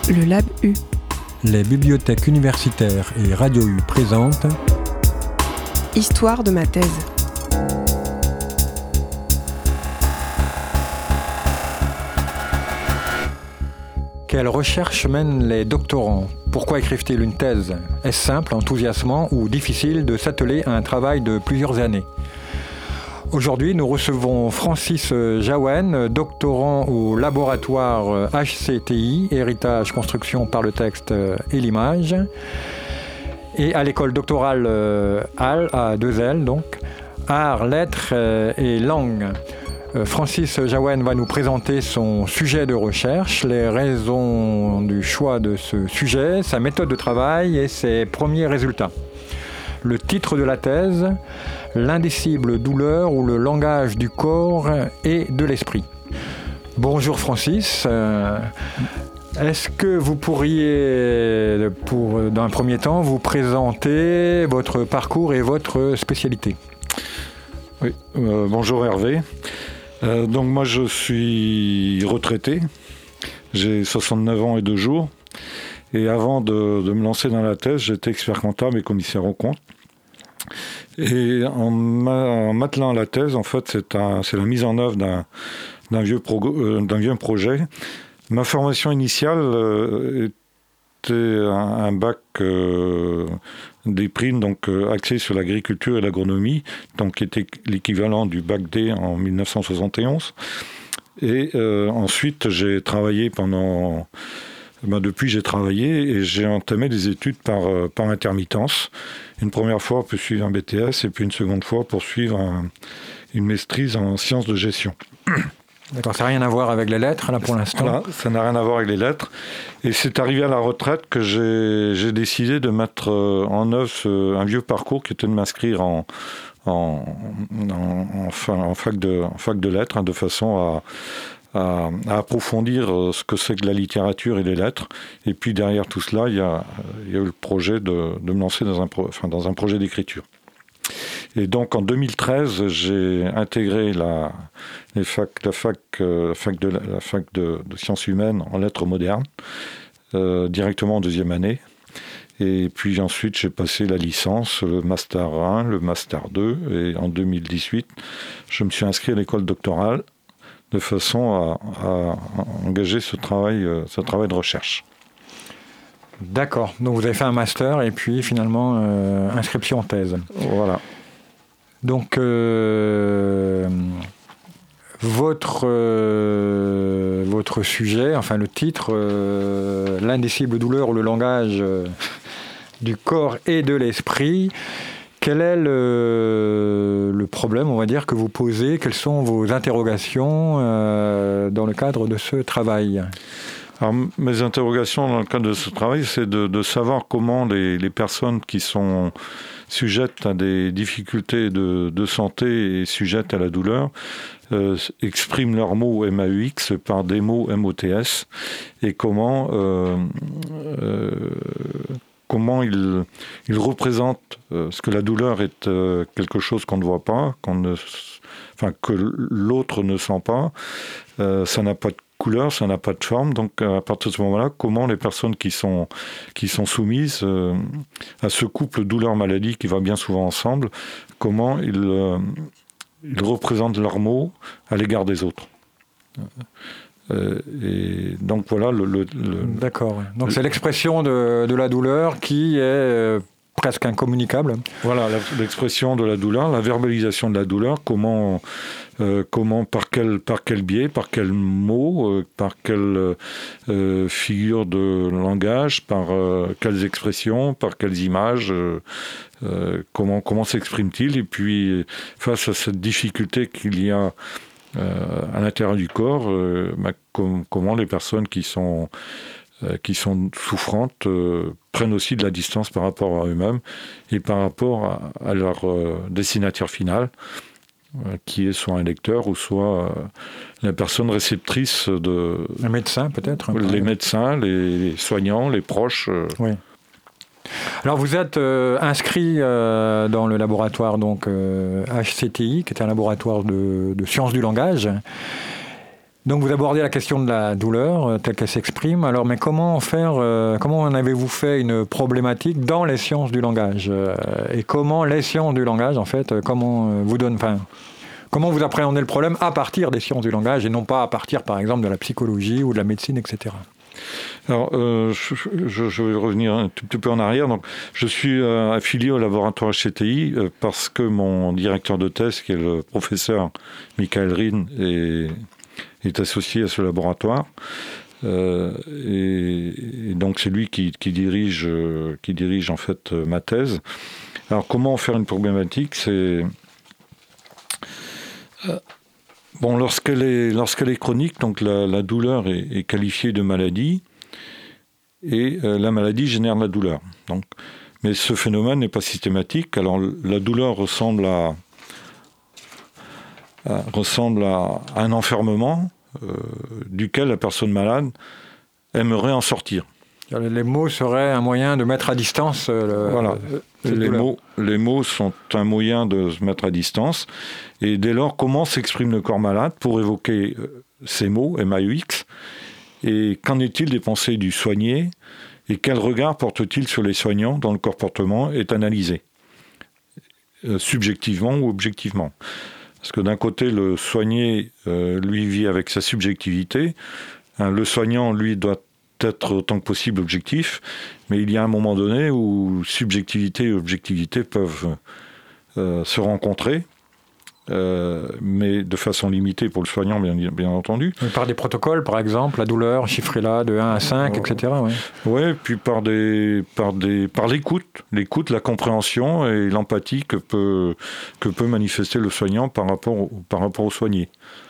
Le Lab U. Les bibliothèques universitaires et Radio U présentent Histoire de ma thèse. Quelles recherches mènent les doctorants? Pourquoi écrivent-ils une thèse? Est-ce simple, enthousiasmant ou difficile de s'atteler à un travail de plusieurs années? Aujourd'hui, nous recevons Francis Jaouen, doctorant au laboratoire HCTI, Héritage, Construction par le texte et l'image, et à l'école doctorale HAL, à 2L, donc, Arts, Lettres et Langues. Francis Jaouen va nous présenter son sujet de recherche, les raisons du choix de ce sujet, sa méthode de travail et ses premiers résultats. Le titre de la thèse, l'indicible douleur ou le langage du corps et de l'esprit. Bonjour Francis, est-ce que vous pourriez, dans un premier temps, vous présenter votre parcours et votre spécialité? Oui, bonjour Hervé. Donc moi je suis retraité, j'ai 69 ans et 2 jours. Et avant de me lancer dans la thèse, j'étais expert comptable et commissaire aux comptes. Et en m'attelant à la thèse, en fait, c'est la mise en œuvre d'un vieux projet. Ma formation initiale était un bac des primes, donc axé sur l'agriculture et l'agronomie, donc qui était l'équivalent du bac D en 1971. Et ensuite, j'ai travaillé depuis, j'ai travaillé et j'ai entamé des études par intermittence. Une première fois pour suivre un BTS et puis une seconde fois pour suivre une maîtrise en sciences de gestion. D'accord, ça n'a rien à voir avec les lettres, là, pour l'instant. Voilà, ça n'a rien à voir avec les lettres. Et c'est arrivé à la retraite que j'ai décidé de mettre en œuvre un vieux parcours qui était de m'inscrire en fac de lettres, de façon à approfondir ce que c'est que la littérature et les lettres. Et puis derrière tout cela, il y a eu le projet de me lancer dans un projet d'écriture. Et donc en 2013, j'ai intégré la fac de sciences humaines en lettres modernes, directement en deuxième année. Et puis ensuite, j'ai passé la licence, le Master 1, le Master 2. Et en 2018, je me suis inscrit à l'école doctorale de façon à engager ce travail de recherche. D'accord. Donc vous avez fait un master et puis finalement inscription en thèse. Voilà. Donc votre sujet, enfin le titre, l'indicible douleur ou le langage du corps et de l'esprit. Quel est le problème, on va dire, que vous posez? Quelles sont vos interrogations dans le cadre de ce travail? Alors, mes interrogations dans le cadre de ce travail, c'est de savoir comment les personnes qui sont sujettes à des difficultés de santé et sujettes à la douleur expriment leurs mots MAUX par des mots MOTS et comment ils représentent ce que la douleur est quelque chose qu'on ne voit pas, que l'autre ne sent pas. Ça n'a pas de couleur, ça n'a pas de forme. Donc à partir de ce moment-là, comment les personnes qui sont soumises à ce couple douleur-maladie qui va bien souvent ensemble, comment ils représentent leurs mots à l'égard des autres. Et donc voilà D'accord. Donc c'est l'expression de la douleur qui est presque incommunicable. Voilà, l'expression de la douleur, la verbalisation de la douleur, comment par quel biais, par quel mot, par quelle figure de langage, par quelles expressions, par quelles images, comment s'exprime-t-il? Et puis face à cette difficulté qu'il y a à l'intérieur du corps, comment les personnes qui sont souffrantes prennent aussi de la distance par rapport à eux-mêmes et par rapport à leur destinataire final, qui est soit un lecteur ou soit la personne réceptrice de... Un médecin peut-être? Les médecins, les soignants, les proches. Oui. Alors vous êtes inscrit dans le laboratoire donc, HCTI, qui est un laboratoire de sciences du langage. Donc vous abordez la question de la douleur telle qu'elle s'exprime. Alors, mais comment en avez-vous fait une problématique dans les sciences du langage et comment les sciences du langage, en fait, comment vous appréhendez le problème à partir des sciences du langage et non pas à partir, par exemple, de la psychologie ou de la médecine, etc. Alors, je vais revenir un tout petit peu en arrière. Donc, je suis affilié au laboratoire HCTI parce que mon directeur de thèse, qui est le professeur Michael Rhin, est associé à ce laboratoire. Et donc, c'est lui qui dirige en fait ma thèse. Alors, comment faire une problématique ? C'est... Bon, lorsqu'elle est chronique, donc la douleur est qualifiée de maladie et la maladie génère la douleur. Donc, mais ce phénomène n'est pas systématique. Alors la douleur ressemble à un enfermement duquel la personne malade aimerait en sortir. Les mots seraient un moyen de mettre à distance voilà. Les mots sont un moyen de se mettre à distance. Et dès lors, comment s'exprime le corps malade pour évoquer ces mots, MAUX, et qu'en est-il des pensées du soigné, et quel regard porte-t-il sur les soignants dont le comportement est analysé, subjectivement ou objectivement. Parce que d'un côté, le soigné, lui, vit avec sa subjectivité. Le soignant, lui, doit être autant que possible objectif, mais il y a un moment donné où subjectivité et objectivité peuvent se rencontrer, mais de façon limitée pour le soignant, bien entendu. Par des protocoles, par exemple, la douleur, chiffrez-la de 1 à 5, etc. Oui, puis par l'écoute, la compréhension et l'empathie que peut manifester le soignant par rapport au soigné.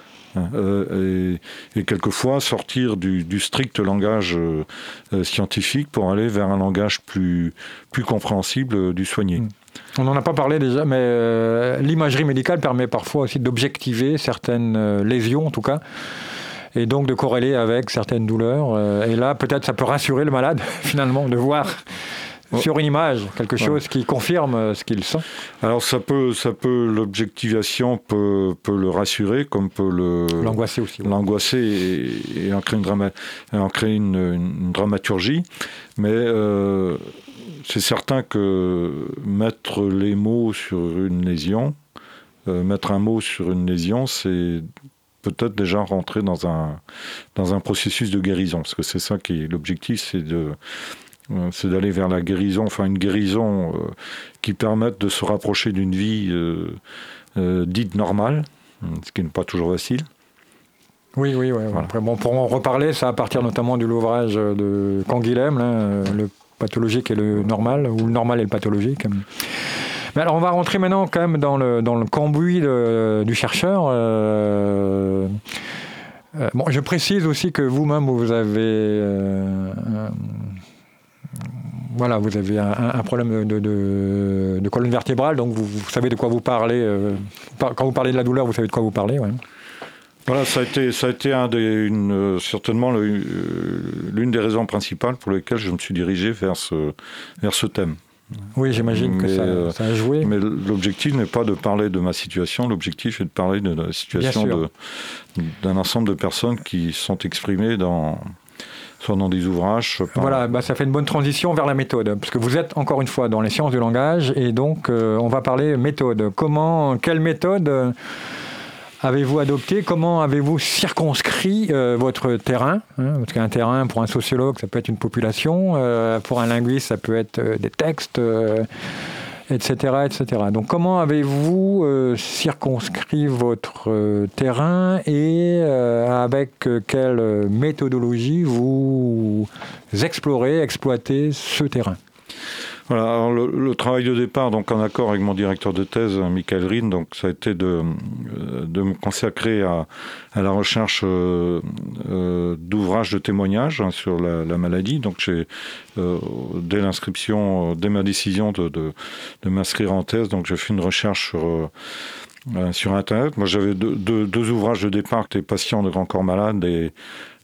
Et quelquefois sortir du strict langage scientifique pour aller vers un langage plus compréhensible du soigné. On n'en a pas parlé déjà, mais l'imagerie médicale permet parfois aussi d'objectiver certaines lésions, en tout cas, et donc de corréler avec certaines douleurs. Et là, peut-être, ça peut rassurer le malade, finalement, de voir sur une image quelque chose qui confirme ce qu'il sent. Alors l'objectivation peut le rassurer, comme peut l'angoisser aussi. L'angoisser et en créer une dramaturgie. Mais c'est certain que mettre les mots sur une lésion, mettre un mot sur une lésion, c'est peut-être déjà rentrer dans un processus de guérison. Parce que c'est ça qui est l'objectif, c'est d'aller vers la guérison, enfin une guérison qui permette de se rapprocher d'une vie dite normale, ce qui n'est pas toujours facile. Oui. Voilà. Après, pour en reparler, ça à partir notamment de l'ouvrage de Canguilhem, le pathologique et le normal, ou le normal et le pathologique. Mais alors on va rentrer maintenant quand même dans le cambouis du chercheur. Je précise aussi que vous-même, vous avez... vous avez un problème de colonne vertébrale, donc vous savez de quoi vous parlez. Quand vous parlez de la douleur, vous savez de quoi vous parlez. Ouais. Voilà, ça a été certainement l'une des raisons principales pour lesquelles je me suis dirigé vers ce thème. Oui, j'imagine que ça a joué. Mais l'objectif n'est pas de parler de ma situation, l'objectif est de parler de la situation d'un ensemble de personnes qui sont exprimées soit dans des ouvrages. Voilà, ça fait une bonne transition vers la méthode, parce que vous êtes encore une fois dans les sciences du langage, et donc on va parler méthode. Quelle méthode avez-vous adopté ? Comment avez-vous circonscrit votre terrain ? Parce qu'un terrain, pour un sociologue, ça peut être une population, pour un linguiste, ça peut être des textes, etc., etc. Donc comment avez-vous circonscrit votre terrain et avec quelle méthodologie vous exploitez ce terrain ? Voilà, alors le travail de départ, donc en accord avec mon directeur de thèse, Michael Rhin, donc ça a été de me consacrer à la recherche d'ouvrages de témoignages sur la maladie. Donc dès ma décision de m'inscrire en thèse, donc j'ai fait une recherche sur Internet. Moi, j'avais deux ouvrages de départ qui étaient Patients de grand corps malade et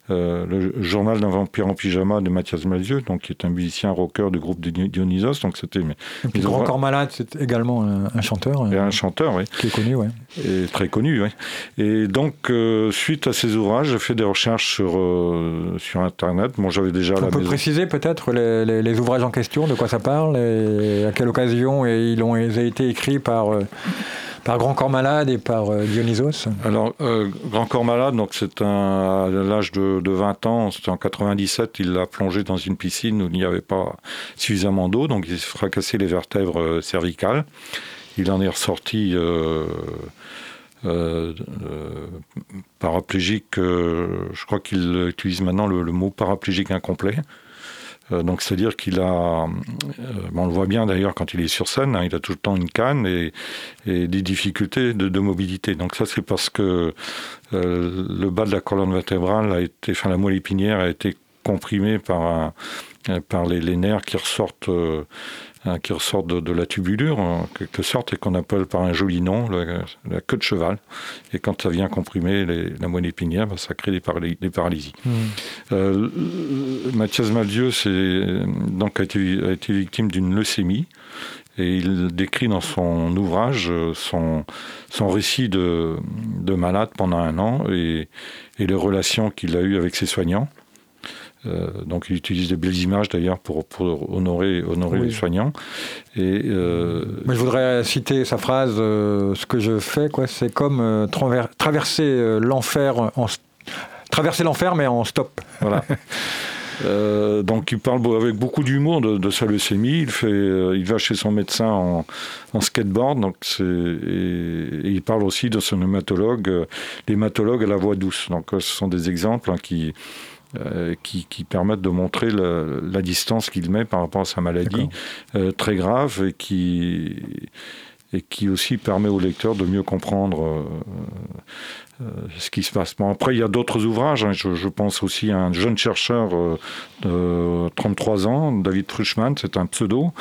le journal d'un vampire en pyjama de Mathias Malzieu, donc qui est un musicien rocker du groupe de Dionysos. Donc c'était Grand Corps Malade, c'est également un chanteur. Et un chanteur, oui. Qui est connu, oui. Et très connu, oui. Et donc, suite à ces ouvrages, j'ai fait des recherches sur Internet. Bon, j'avais déjà On peut préciser peut-être les ouvrages en question, de quoi ça parle, et à quelle occasion ils ont été écrits par Grand Corps Malade et par Dionysos. Alors, Grand Corps Malade, donc à l'âge de 20 ans, c'était en 97, il l'a plongé dans une piscine où il n'y avait pas suffisamment d'eau, donc il s'est fracassé les vertèbres cervicales. Il en est ressorti paraplégique, je crois qu'il utilise maintenant le mot paraplégique incomplet. Donc c'est-à-dire qu'il a, on le voit bien d'ailleurs quand il est sur scène, il a tout le temps une canne et des difficultés de mobilité. Donc ça c'est parce que le bas de la colonne vertébrale la moelle épinière a été comprimée par les nerfs qui ressortent de la tubulure, en quelque sorte, et qu'on appelle par un joli nom la queue de cheval. Et quand ça vient comprimer la moelle épinière, ça crée des paralysies. Mathias Malzieu a été victime d'une leucémie. Et il décrit dans son ouvrage son récit de malade pendant 1 an et les relations qu'il a eues avec ses soignants. Donc il utilise de belles images d'ailleurs pour honorer les soignants. Mais je voudrais citer sa phrase, ce que je fais, c'est comme traverser l'enfer mais en stop. Voilà. Donc il parle avec beaucoup d'humour de sa leucémie. Il va chez son médecin en skateboard. Donc et il parle aussi de son hématologue, l'hématologue à la voix douce. Donc ce sont des exemples qui permettent de montrer la distance qu'il met par rapport à sa maladie très grave et qui aussi permet au lecteur de mieux comprendre ce qui se passe. Bon, après, il y a d'autres ouvrages. Je pense aussi à un jeune chercheur de 33 ans, David Fruchman, c'est un pseudo,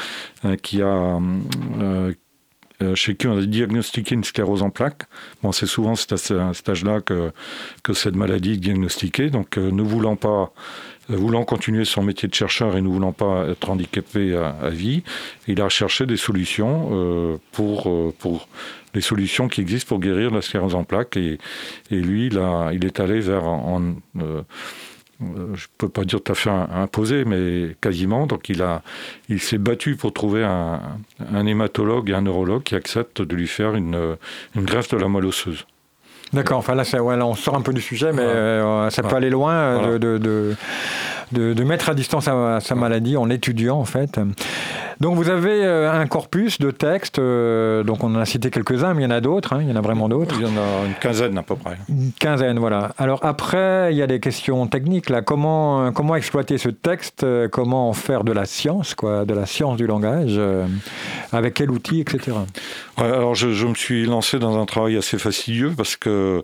chez qui on a diagnostiqué une sclérose en plaques. Bon, c'est souvent à cet âge-là que cette maladie est diagnostiquée. Donc, voulant continuer son métier de chercheur et ne voulant pas être handicapé à vie, il a cherché des solutions pour les solutions qui existent pour guérir la sclérose en plaques. Et lui, il est allé vers je ne peux pas dire tout à fait imposé, mais quasiment. Donc il s'est battu pour trouver un hématologue et un neurologue qui acceptent de lui faire une greffe de la moelle osseuse. D'accord, enfin là on sort un peu du sujet, mais ça peut aller loin de mettre à distance sa maladie en étudiant en fait. Donc vous avez un corpus de textes, donc on en a cité quelques-uns, mais il y en a d'autres, il y en a vraiment d'autres. Il y en a une quinzaine à peu près. Une quinzaine, voilà. Alors après, il y a des questions techniques, là. Comment exploiter ce texte, comment en faire de la science du langage, avec quel outil, etc. Ouais, alors je me suis lancé dans un travail assez fastidieux parce que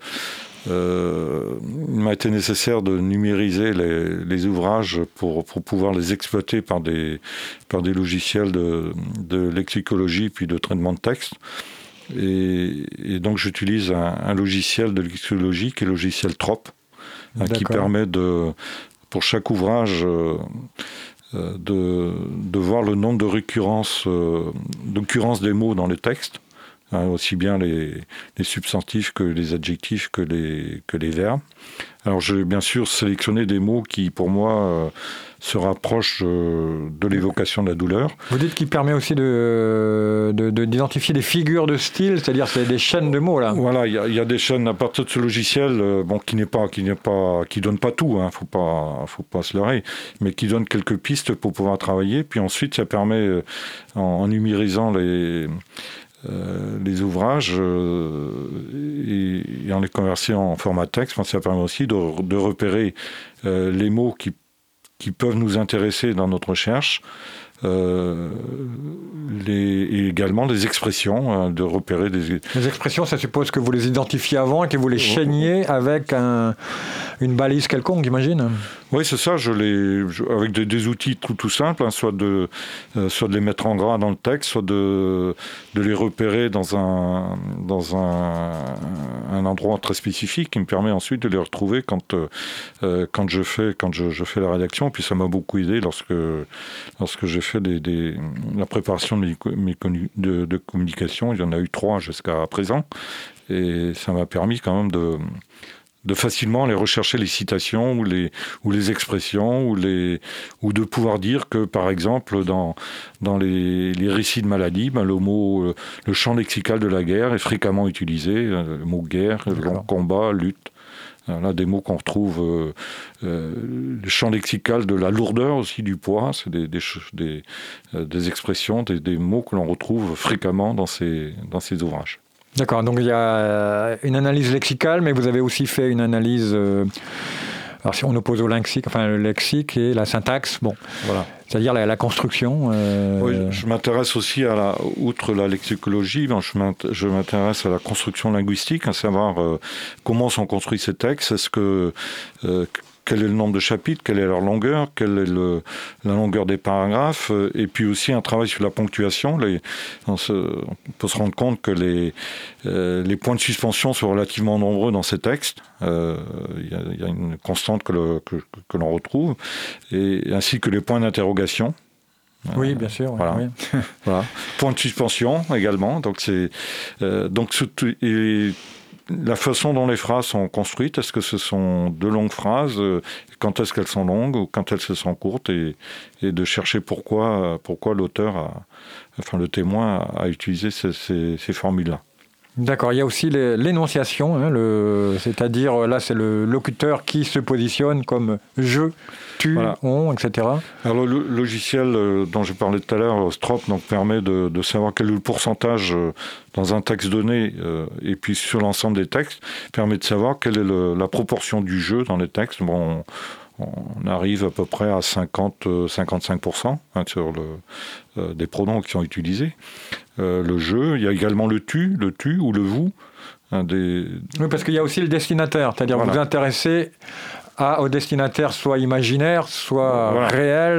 il m'a été nécessaire de numériser les ouvrages pour pouvoir les exploiter par des logiciels de lexicologie puis de traitement de texte. Et donc j'utilise un logiciel de lexicologie qui est le logiciel TROP, qui permet pour chaque ouvrage de voir le nombre d'occurrences des mots dans le texte. Aussi bien les substantifs que les adjectifs que les verbes. Alors j'ai bien sûr sélectionné des mots qui pour moi se rapprochent de l'évocation de la douleur. Vous dites qu'il permet aussi d'identifier des figures de style, c'est-à-dire c'est des chaînes de mots là. Voilà, il y a des chaînes à partir de ce logiciel, qui donne pas tout, faut pas se leurrer, mais qui donne quelques pistes pour pouvoir travailler. Puis ensuite ça permet en numérisant les ouvrages et en les convertir en format texte, ça permet aussi de repérer les mots qui peuvent nous intéresser dans notre recherche, et également des expressions, de repérer des... Les expressions, ça suppose que vous les identifiez avant et que vous les chaîniez avec une balise quelconque, j'imagine. Oui, c'est ça, avec des outils tout simples, hein, soit de les mettre en gras dans le texte, soit de les repérer dans un endroit très spécifique qui me permet ensuite de les retrouver quand je fais la rédaction. Puis ça m'a beaucoup aidé lorsque j'ai fait la préparation de communication. Il y en a eu 3 jusqu'à présent. Et ça m'a permis quand même de facilement aller rechercher les citations ou les expressions ou de pouvoir dire que, par exemple, dans les récits de maladie, le champ lexical de la guerre est fréquemment utilisé. Le mot guerre, combat, lutte. Là, des mots qu'on retrouve, le champ lexical de la lourdeur aussi, du poids, c'est des expressions, des mots que l'on retrouve fréquemment dans ces ouvrages. D'accord, donc il y a une analyse lexicale, mais vous avez aussi fait une analyse, alors si on oppose au lexique, enfin le lexique et la syntaxe, bon, voilà. C'est-à-dire la construction. Oui, je m'intéresse aussi outre la lexicologie, je m'intéresse à la construction linguistique, à savoir comment sont construits ces textes, quel est le nombre de chapitres, quelle est leur longueur, quelle est la longueur des paragraphes, et puis aussi un travail sur la ponctuation. On peut se rendre compte que les points de suspension sont relativement nombreux dans ces textes. Il y a une constante que l'on retrouve, ainsi que les points d'interrogation. Oui, bien sûr. Voilà. Oui. Voilà. Point de suspension également. Donc la façon dont les phrases sont construites, est-ce que ce sont de longues phrases, quand est-ce qu'elles sont longues ou quand elles sont courtes, et de chercher pourquoi l'auteur, le témoin a utilisé ces formules-là. D'accord, il y a aussi l'énonciation, c'est-à-dire là c'est le locuteur qui se positionne comme je, tu, voilà. On, etc. Alors le logiciel dont j'ai parlé tout à l'heure, Strop, donc permet de savoir quel est le pourcentage dans un texte donné, et puis sur l'ensemble des textes, permet de savoir quelle est la proportion du je dans les textes. Bon, on arrive à peu près à 50-55% sur des pronoms qui sont utilisés. Le je, il y a également le tu ou le vous. Oui, parce qu'il y a aussi le destinataire, c'est-à-dire voilà. Vous vous intéressez au destinataire soit imaginaire, soit voilà. Réel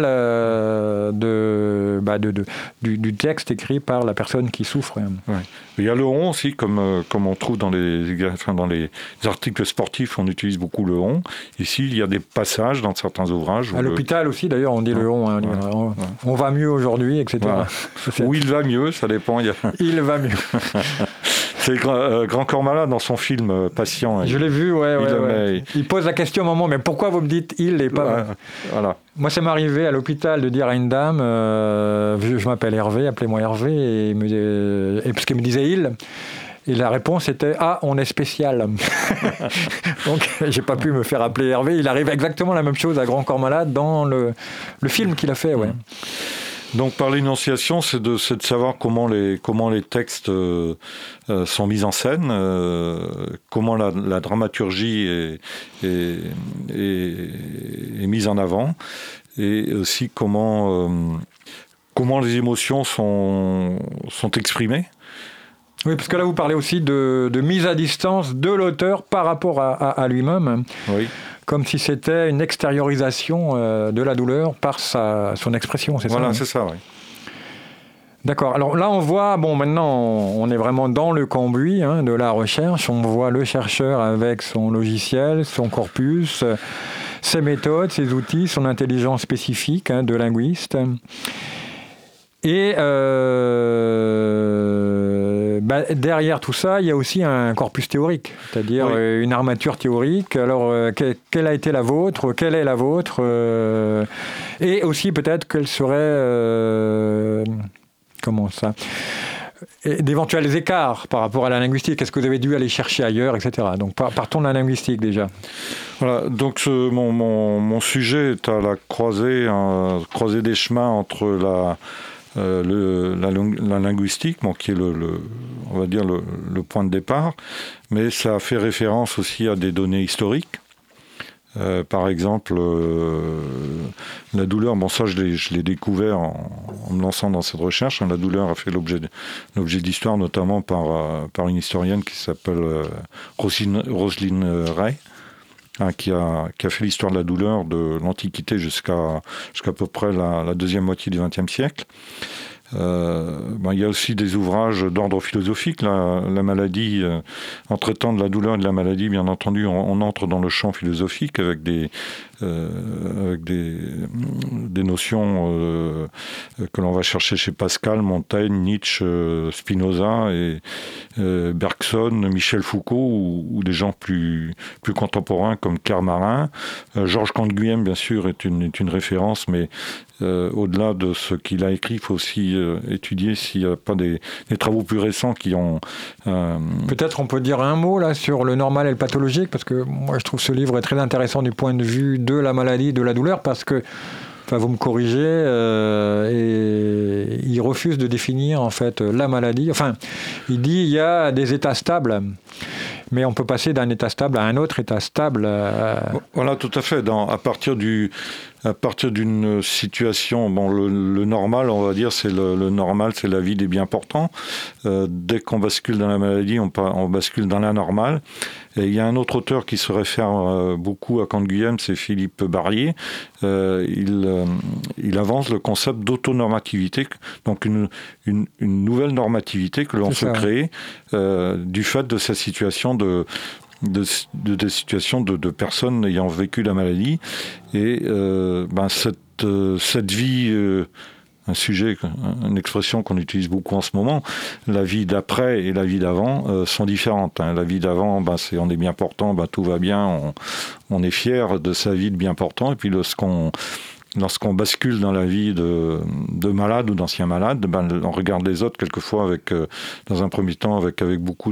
du texte écrit par la personne qui souffre. Ouais. Il y a le on aussi, comme on trouve dans les articles sportifs, on utilise beaucoup le on. Ici, il y a des passages dans certains ouvrages. À l'hôpital aussi, d'ailleurs, on dit le on. Hein, on va mieux aujourd'hui, etc. Voilà. Ou il va mieux, ça dépend. Il va mieux. C'est Grand Corps Malade dans son film Patient. Je l'ai vu, ouais. Il pose la question au moment, mais pourquoi vous me dites il et pas voilà. Moi, ça m'est arrivé à l'hôpital de dire à une dame, je m'appelle Hervé, appelez-moi Hervé, et parce qu'elle me disait il. Et la réponse était « Ah, on est spécial ». Donc, j'ai pas pu me faire appeler Hervé. Il arrive exactement la même chose à Grand Corps Malade dans le film qu'il a fait, ouais. Donc par l'énonciation, c'est de savoir comment les textes sont mis en scène, comment la dramaturgie est mise en avant, et aussi comment les émotions sont exprimées. Oui, parce que là, vous parlez aussi de mise à distance de l'auteur par rapport à lui-même. Oui. Comme si c'était une extériorisation de la douleur par son expression, c'est ça ? Voilà, c'est ça, oui. D'accord. Alors là, on voit, maintenant, on est vraiment dans le cambouis de la recherche. On voit le chercheur avec son logiciel, son corpus, ses méthodes, ses outils, son intelligence spécifique de linguiste. Et derrière tout ça, il y a aussi un corpus théorique, c'est-à-dire une armature théorique. Alors, quelle a été la vôtre ? Quelle est la vôtre ? Et aussi, peut-être, quels seraient... d'éventuels écarts par rapport à la linguistique. Est-ce que vous avez dû aller chercher ailleurs, etc. Donc, partons de la linguistique, déjà. Voilà, donc mon sujet est à la croisée des chemins entre la linguistique, qui est on va dire le point de départ, mais ça fait référence aussi à des données historiques. Par exemple, la douleur, bon ça je l'ai découvert en me lançant dans cette recherche. La douleur a fait l'objet d'histoire, notamment par une historienne qui s'appelle Roselyne Ray, qui a fait l'histoire de la douleur de l'Antiquité jusqu'à peu près la deuxième moitié du XXe siècle. Il y a aussi des ouvrages d'ordre philosophique. La maladie, en traitant de la douleur et de la maladie, bien entendu, on entre dans le champ philosophique avec des notions que l'on va chercher chez Pascal, Montaigne, Nietzsche, Spinoza et Bergson, Michel Foucault ou des gens plus contemporains comme Karl Marin. Georges Canguilhem, bien sûr, est une référence, mais au-delà de ce qu'il a écrit, il faut aussi étudier s'il n'y a pas des travaux plus récents qui ont... Peut-être on peut dire un mot là sur le normal et le pathologique, parce que moi je trouve ce livre est très intéressant du point de vue de la maladie, de la douleur, parce que, enfin vous me corrigez, et il refuse de définir en fait la maladie. Enfin, il dit il y a des états stables, mais on peut passer d'un état stable à un autre état stable. Voilà, tout à fait. À partir d'une situation, le normal, on va dire, c'est le normal, c'est la vie des bien portants. Dès qu'on bascule dans la maladie, on bascule dans l'anormal. Et il y a un autre auteur qui se réfère beaucoup à Canguilhem, c'est Philippe Barrier. Il avance le concept d'autonormativité, donc une nouvelle normativité que l'on peut créer du fait de cette situation des situations de personnes ayant vécu la maladie. Et cette vie... une expression qu'on utilise beaucoup en ce moment, la vie d'après et la vie d'avant sont différentes. La vie d'avant, on est bien portant, tout va bien, on est fier de sa vie de bien portant, et puis lorsqu'on bascule dans la vie de malade ou d'ancien malade, on regarde les autres quelquefois dans un premier temps avec beaucoup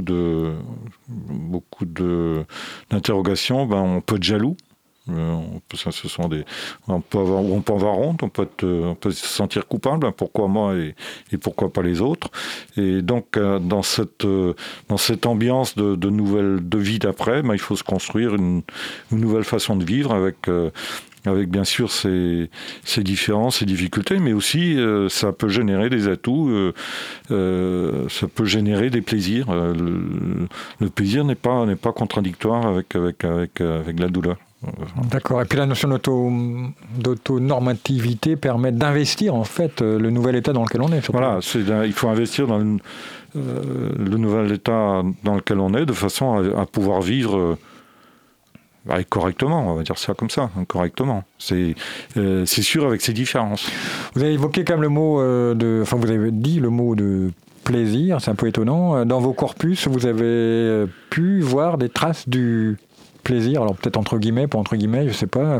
d'interrogations. On peut être jaloux. On peut avoir honte, on peut se sentir coupable. Pourquoi moi et pourquoi pas les autres? Et donc dans cette ambiance de vie d'après, il faut se construire une nouvelle façon de vivre avec bien sûr ses différences, ses difficultés, mais aussi ça peut générer des atouts, ça peut générer des plaisirs. Le plaisir n'est pas contradictoire avec la douleur. D'accord. Et puis la notion d'autonormativité permet d'investir en fait le nouvel état dans lequel on est. Surtout. Voilà, il faut investir dans le nouvel état dans lequel on est de façon à pouvoir vivre correctement, on va dire ça comme ça, correctement. C'est sûr avec ses différences. Vous avez évoqué quand même le mot vous avez dit le mot de plaisir, c'est un peu étonnant. Dans vos corpus, vous avez pu voir des traces du plaisir, alors peut-être entre guillemets, pas entre guillemets, je sais pas.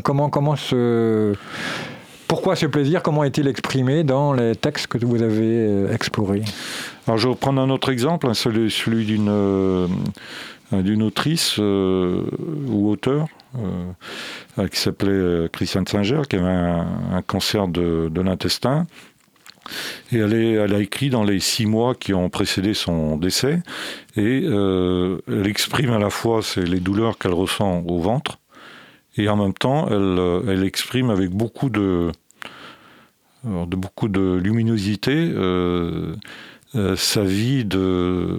Pourquoi ce plaisir? Comment est-il exprimé dans les textes que vous avez explorés? Alors je vais prendre un autre exemple, celui d'une autrice ou auteur qui s'appelait Christiane Singer, qui avait un cancer de l'intestin. Et elle a écrit dans les 6 mois qui ont précédé son décès, et elle exprime à la fois les douleurs qu'elle ressent au ventre, et en même temps elle exprime avec beaucoup de luminosité sa vie de,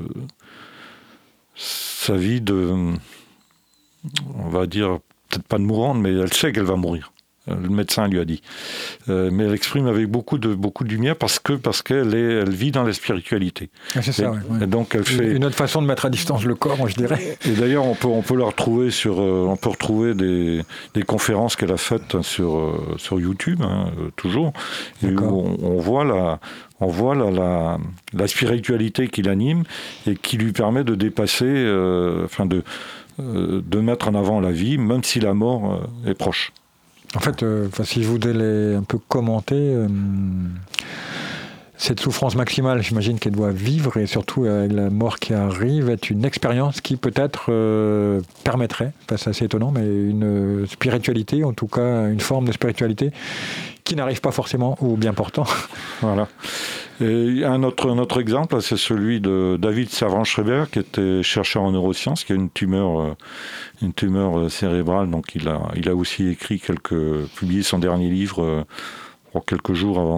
on va dire, peut-être pas de mourante, mais elle sait qu'elle va mourir. Le médecin lui a dit. Mais elle exprime avec beaucoup de lumière parce qu'elle vit dans la spiritualité. Ah, c'est ça, ouais. Et donc elle fait une autre façon de mettre à distance le corps, je dirais. Et d'ailleurs, on peut la retrouver on peut retrouver des conférences qu'elle a faites sur YouTube, toujours, et où on voit la spiritualité qui l'anime et qui lui permet de dépasser, de mettre en avant la vie, même si la mort est proche. En fait, si je voulais un peu commenter cette souffrance maximale, j'imagine qu'elle doit vivre, et surtout avec la mort qui arrive, est une expérience qui peut-être permettrait, c'est assez étonnant, mais une spiritualité, en tout cas une forme de spiritualité qui n'arrive pas forcément au bien portant. Voilà. Et un autre exemple, c'est celui de David Servan-Schreiber, qui était chercheur en neurosciences, qui a une tumeur cérébrale. Donc il a aussi publié son dernier livre pour quelques jours avant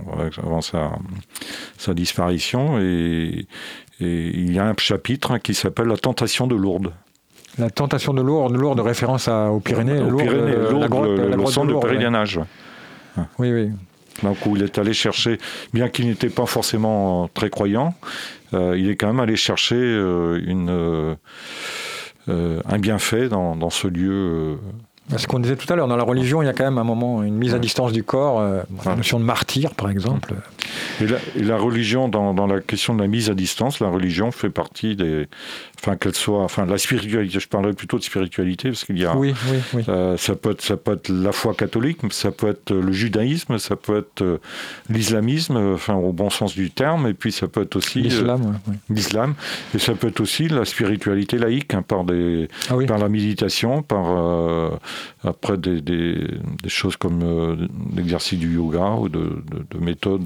sa disparition. Et il y a un chapitre qui s'appelle La tentation de Lourdes. La tentation de Lourdes, référence aux Pyrénées. Lourdes, le centre de pèlerinage. Oui. Donc où il est allé chercher, bien qu'il n'était pas forcément très croyant, il est quand même allé chercher un bienfait dans ce lieu. Ce qu'on disait tout à l'heure, dans la religion, il y a quand même un moment, une mise à distance du corps, la notion de martyr, par exemple. Et la religion, dans la question de la mise à distance, la religion fait partie la spiritualité, je parlerais plutôt de spiritualité, parce qu'il y a... Oui. Ça peut être la foi catholique, ça peut être le judaïsme, ça peut être l'islamisme, au bon sens du terme, et puis ça peut être aussi... l'islam, et ça peut être aussi la spiritualité laïque, par la méditation, après des choses comme l'exercice du yoga ou de méthodes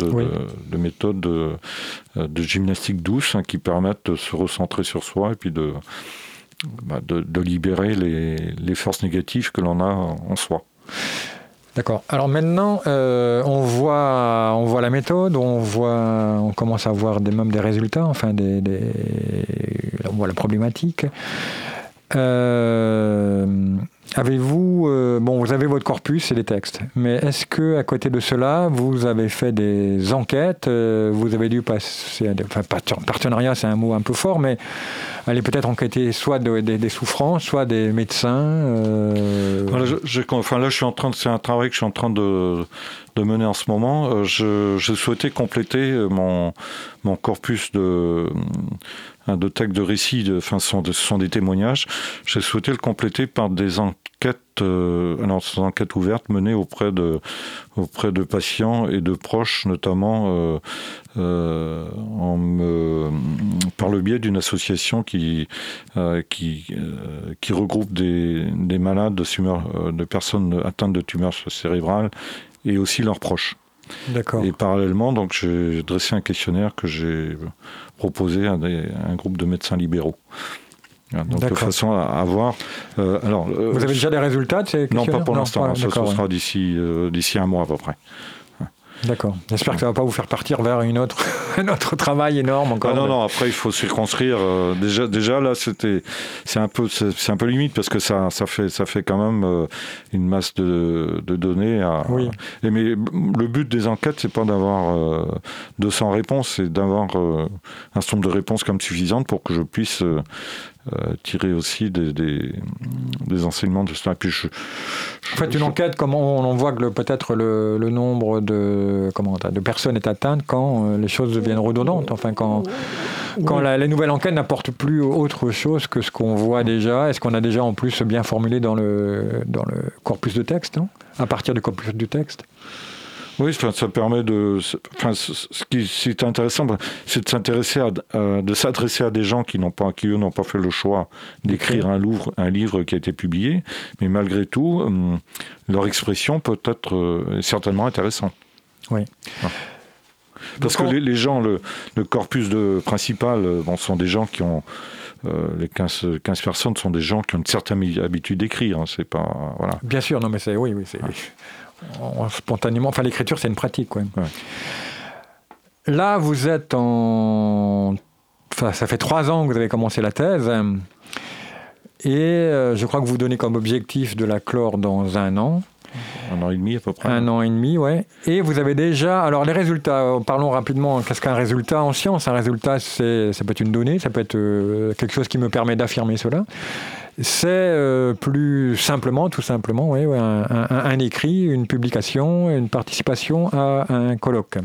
de gymnastique douce qui permettent de se recentrer sur soi et puis de libérer les forces négatives que l'on a en soi. D'accord. Alors maintenant, on voit la méthode, on commence à voir même des résultats, on voit la problématique. Avez-vous, vous avez votre corpus et les textes, mais est-ce que à côté de cela, vous avez fait des enquêtes, vous avez dû passer à partenariat, c'est un mot un peu fort, mais aller peut-être enquêter soit des souffrances, soit des médecins. Là, je suis en train c'est un travail que je suis en train de mener en ce moment. Je souhaitais compléter mon corpus de textes de récits, ce sont des témoignages. J'ai souhaité le compléter par des enquêtes ouvertes menées auprès de patients et de proches, notamment par le biais d'une association qui regroupe des malades de personnes atteintes de tumeurs cérébrales et aussi leurs proches. D'accord. Et parallèlement, donc, j'ai dressé un questionnaire que j'ai proposé à un groupe de médecins libéraux. Donc, de façon à voir... vous avez déjà des résultats de ces questionnaires ? Non, pas pour l'instant. Ce sera d'ici un mois à peu près. D'accord. J'espère que ça ne va pas vous faire partir vers un autre travail énorme encore. Non, après il faut circonscrire. Déjà là, c'est un peu limite parce que ça fait quand même une masse de données. Oui. Mais le but des enquêtes, c'est pas d'avoir 200 réponses, c'est d'avoir un certain nombre de réponses comme suffisantes pour que je puisse tirer aussi des enseignements de cela. Puis faites une enquête, comment on voit que peut-être le nombre de personnes est atteinte quand les choses deviennent redondantes, quand la nouvelle enquête n'apporte plus autre chose que ce qu'on voit déjà. Est-ce qu'on a déjà en plus bien formulé dans le corpus de texte, à partir du corpus du texte? Oui, ça permet ce qui est intéressant, c'est de s'adresser à des gens qui n'ont pas fait le choix d'écrire un livre qui a été publié, mais malgré tout, leur expression peut être certainement intéressante. Oui. Parce que les gens, le corpus principal, sont des gens qui ont... les 15 personnes sont des gens qui ont une certaine habitude d'écrire. C'est pas... Voilà. Bien sûr, non mais c'est... Oui, c'est... Spontanément, l'écriture c'est une pratique quoi. Ouais. Là vous êtes ça fait 3 ans que vous avez commencé la thèse et je crois que vous donnez comme objectif de la clore dans 1 an. 1 an et demi à peu près. 1 an et demi, ouais. Et vous avez déjà... Alors les résultats, parlons rapidement, qu'est-ce qu'un résultat en science ? Un résultat, ça peut être une donnée, ça peut être quelque chose qui me permet d'affirmer cela. C'est plus simplement, tout simplement, un écrit, une publication, une participation à un colloque.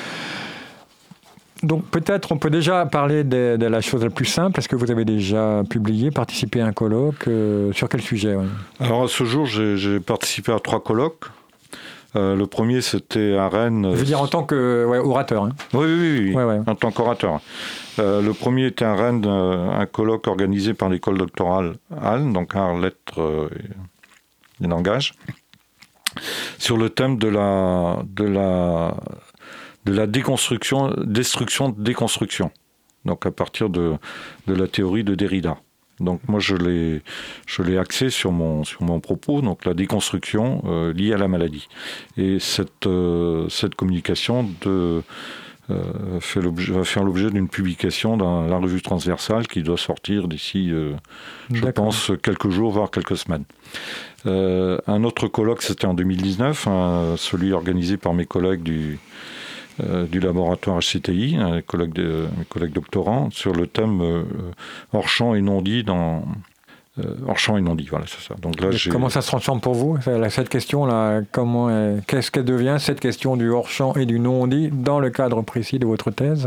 Donc peut-être on peut déjà parler de la chose la plus simple. Est-ce que vous avez déjà publié, participé à un colloque sur quel sujet ? Alors à ce jour, j'ai participé à 3 colloques. Le premier, c'était à Rennes. Je veux dire en tant qu'orateur. Oui, en tant qu'orateur. Le premier était à Rennes, un colloque organisé par l'école doctorale Halle, donc Arts, Lettres et Langages, sur le thème de la déconstruction, destruction, déconstruction. Donc à partir de la théorie de Derrida. Donc moi je l'ai axé sur mon propos, donc la déconstruction liée à la maladie. Et cette communication va faire l'objet d'une publication dans la revue transversale qui doit sortir d'ici, je pense, quelques jours, voire quelques semaines. Un autre colloque, c'était en 2019, celui organisé par mes collègues du laboratoire HCTI, mes collègues doctorants, sur le thème hors champ et non dit hors champ et non dit, voilà, c'est ça. Donc là, comment ça se transforme pour vous, cette question-là? Qu'est-ce qu'elle devient, cette question du hors champ et du non dit, dans le cadre précis de votre thèse?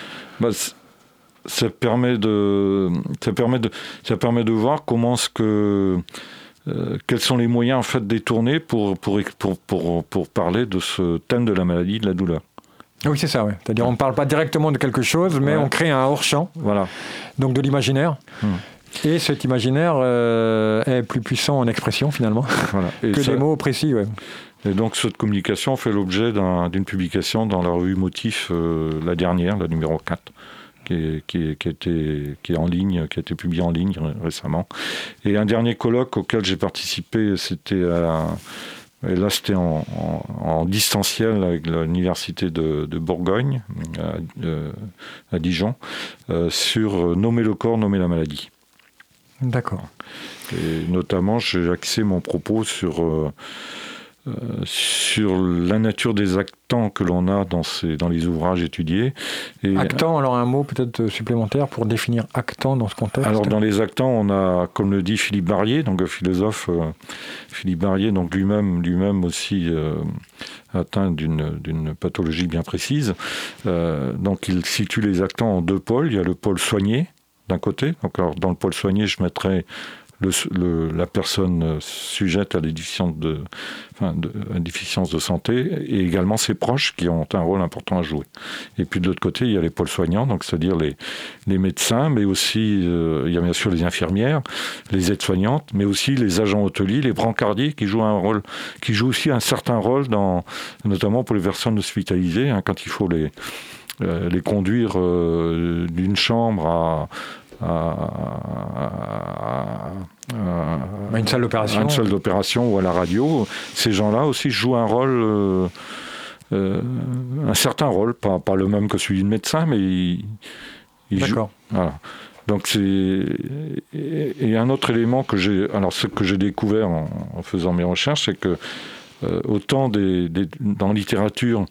Ça permet de voir comment quels sont les moyens en fait détournés pour parler de ce thème de la maladie, de la douleur. Oui, c'est ça, ouais. C'est-à-dire on ne parle pas directement de quelque chose, mais on crée un hors-champ, voilà. Donc de l'imaginaire. Et cet imaginaire est plus puissant en expression, finalement, voilà. Que des mots précis. Ouais. Et donc cette communication fait l'objet d'une publication dans la revue Motif, la dernière, la numéro 4, qui est en ligne, qui a été publiée en ligne récemment. Et un dernier colloque auquel j'ai participé, c'était en distanciel avec l'université de Bourgogne, à Dijon, sur nommer le corps, nommer la maladie. D'accord. Et notamment, j'ai axé mon propos sur la nature des actants que l'on a dans les ouvrages étudiés. Et actants, alors un mot peut-être supplémentaire pour définir actants dans ce contexte. Alors dans les actants, on a, comme le dit Philippe Barrier, donc le philosophe Philippe Barrier, donc lui-même aussi atteint d'une pathologie bien précise. Donc il situe les actants en deux pôles. Il y a le pôle soigné d'un côté. Donc alors, dans le pôle soigné, je mettrais la personne sujette à la déficience de santé et également ses proches qui ont un rôle important à jouer. Et puis de l'autre côté, il y a les pôles soignants, donc c'est-à-dire les médecins, mais aussi il y a bien sûr les infirmières, les aides-soignantes, mais aussi les agents hôteliers, les brancardiers qui jouent aussi un certain rôle notamment pour les personnes hospitalisées, quand il faut les conduire d'une chambre une salle d'opération. Une salle d'opération ou à la radio. Ces gens-là aussi jouent un rôle, un certain rôle, pas le même que celui de médecin, mais ils jouent. Voilà. Donc et un autre élément que j'ai découvert en faisant mes recherches, c'est que autant dans la littérature,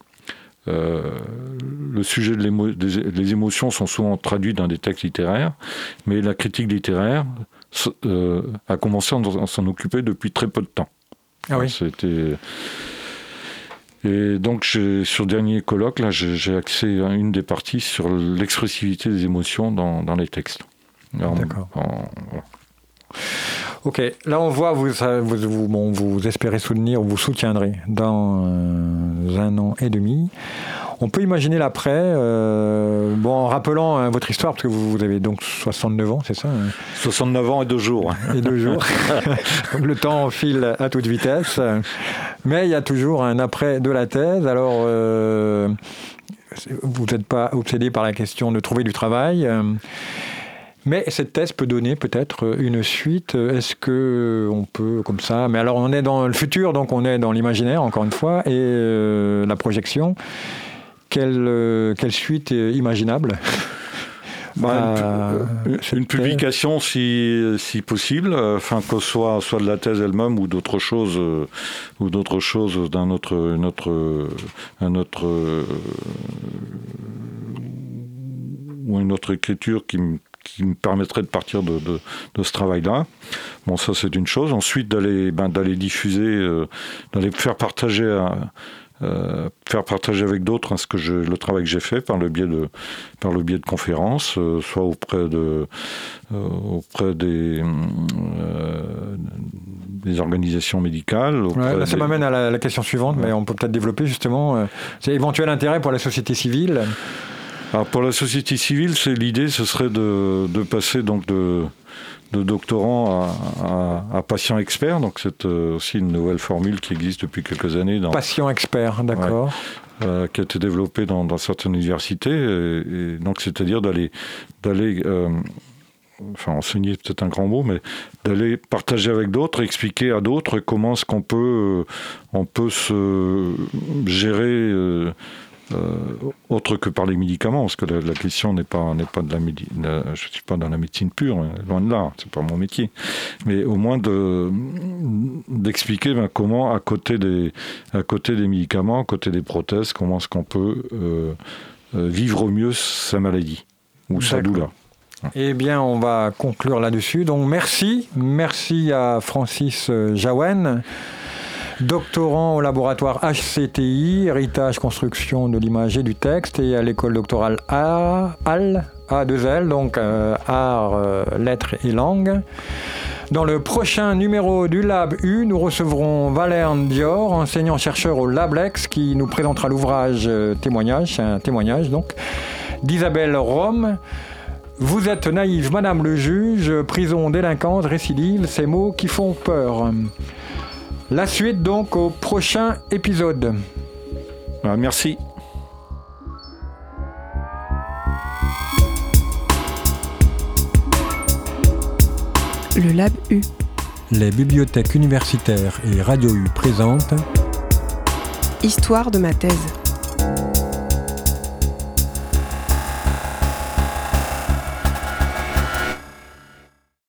le sujet des émotions sont souvent traduits dans des textes littéraires, mais la critique littéraire a commencé à s'en occuper depuis très peu de temps. Ah oui. Et donc sur le dernier colloque, là, j'ai axé une des parties sur l'expressivité des émotions dans les textes. D'accord. Voilà. Ok, là on voit, vous espérez soutenir, vous soutiendrez dans 1 an et demi. On peut imaginer l'après, en rappelant votre histoire, parce que vous avez donc 69 ans, c'est ça? 69 ans et 2 jours. Et 2 jours. Le temps file à toute vitesse. Mais il y a toujours un après de la thèse. Alors, vous n'êtes pas obsédé par la question de trouver du travail. Mais cette thèse peut donner peut-être une suite. Est-ce qu'on peut, comme ça... Mais alors, on est dans le futur, donc on est dans l'imaginaire, encore une fois, et la projection. Quelle suite est imaginable? Une publication, si possible, que soit de la thèse elle-même ou d'autres choses d'un autre ou une autre écriture qui me permettrait de partir de ce travail-là. Bon, ça c'est une chose. Ensuite, d'aller diffuser, d'aller faire partager avec d'autres le travail que j'ai fait par le biais de conférences, soit auprès des organisations médicales. Là, ça m'amène à la question suivante, mais on peut peut-être développer justement. C'est éventuel intérêt pour la société civile. Alors pour la société civile, l'idée, ce serait de passer donc de doctorant à un patient expert, donc c'est aussi une nouvelle formule qui existe depuis quelques années. Patient expert, d'accord. Qui a été développée dans certaines universités, et donc c'est-à-dire d'aller enseigner, c'est peut-être un grand mot, mais d'aller partager avec d'autres, expliquer à d'autres comment est-ce qu'on peut se gérer autre que par les médicaments, parce que la question n'est pas de la médecine. Je suis pas dans la médecine pure, hein, loin de là, c'est pas mon métier. Mais au moins d'expliquer comment à côté des médicaments, à côté des prothèses, comment est-ce qu'on peut vivre mieux sa maladie ou sa douleur. Eh bien, on va conclure là-dessus. Donc, merci à Francis Jaouen, doctorant au laboratoire HCTI, Héritage Construction de l'Image et du Texte, et à l'école doctorale A2L, donc Arts, Lettres et Langues. Dans le prochain numéro du Lab U, nous recevrons Valerne Dior, enseignant-chercheur au Lablex, qui nous présentera l'ouvrage témoignage, c'est un témoignage donc, d'Isabelle Rome. Vous êtes naïve, Madame le juge, prison, délinquance, récidive, ces mots qui font peur. La suite donc au prochain épisode. Merci. Le Lab U. Les bibliothèques universitaires et Radio U présentent Histoire de ma thèse.